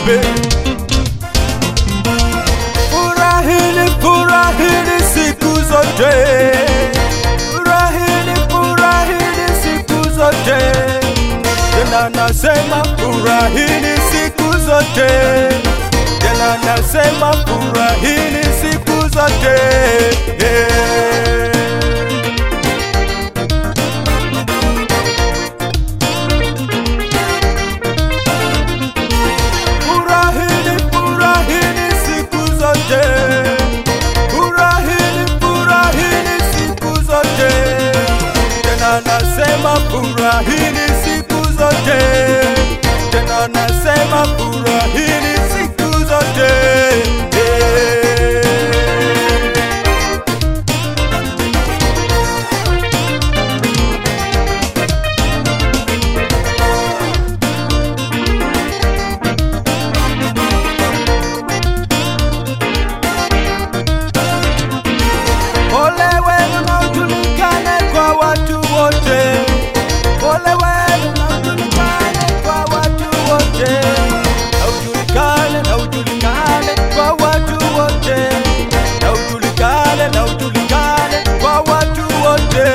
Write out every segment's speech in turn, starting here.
Furahini, furahini siku zote. Furahini, furahini siku zote. Tena nasema furahini siku zote. Tena nasema furahini siku zote. Furahini, furahini siku zote. Furahini, furahini siku zote. Tena nasema furahini siku zote. Tena nasema furahini siku zote. Ole wenu na ujulikane kwa watu wote. Ole wenu na ujulikane kwa watu wote. Na ujulikane, na ujulikane kwa watu wote. Na ujulikane, na ujulikane kwa watu wote.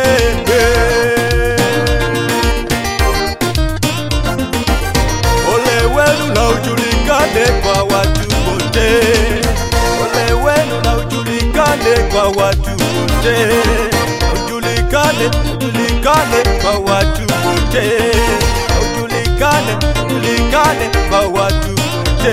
Ole wenu na ujulikane kwa watu wote. Ole wenu na ujulikane kwa watu wote. Ujulikane, ujulikane kwa watu wote. Ujulikane, ujulikane kwa watu wote.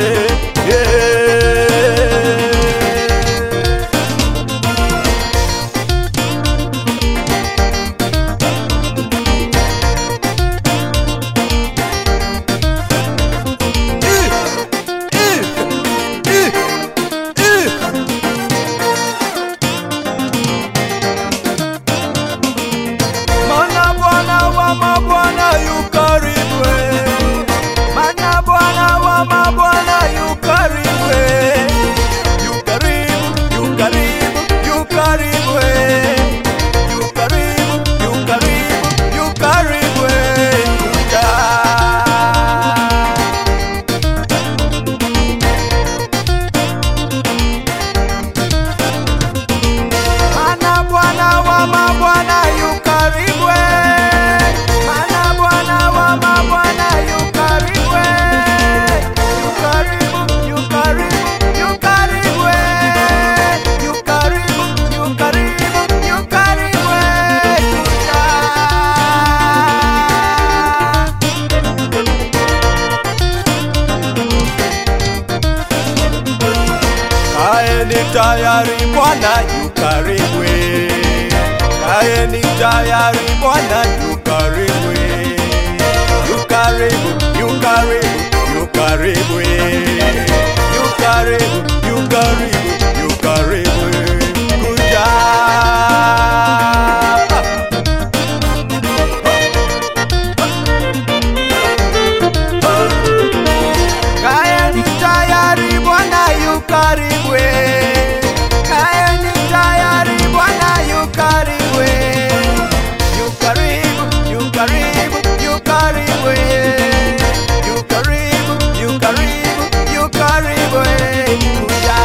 Mana Bwana wa mabwana yu karibu. Mana Bwana wa mabwana yu karibu. Yu karibu, yu karibu, yu karibu. Yu karibu, yu karibu, yu karibu. Kuja. Mana Bwana wa mabwana yu karibu. Mana Bwana wa mabwana yu karibu. Yu karibu, yu karibu, yu karibu. Yu karibu, yu karibu, yu karibu. Kuja. Kaeni tayari, Bwana yu karibu. Kaeni tayari, Bwana yu karibu. Yu karibu, yu karibu, yu karibu. Yu karibu, yu karibu, yu karibu. Kuja. Kaeni tayari, Bwana yu karibu. Kaeni tayari, Bwana yu karibu. Yu karibu, yu karibu, yu karibu. Yu karibu, yu karibu, yu karibu. Kuja.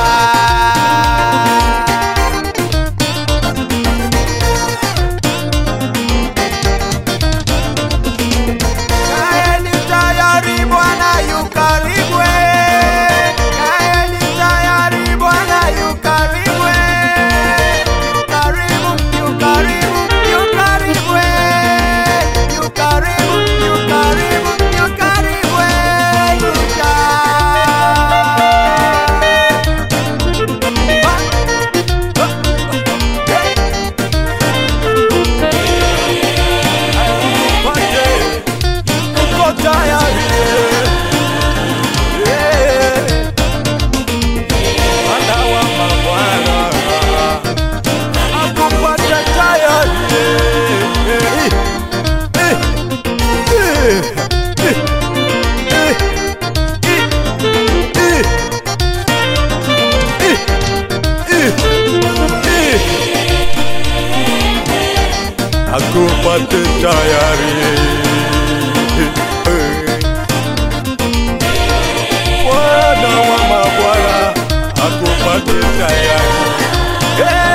Kaeni tayari, Bwana yu karibu. Kaeni tayari, Bwana yu karibu. Yu karibu, yu karibu, yu karibu. Yu karibu, yu karibu, yu karibu. Kuja. Uko tayari? Bwana wa mabwana akupata tayari. Akupata tayari. wake tayari.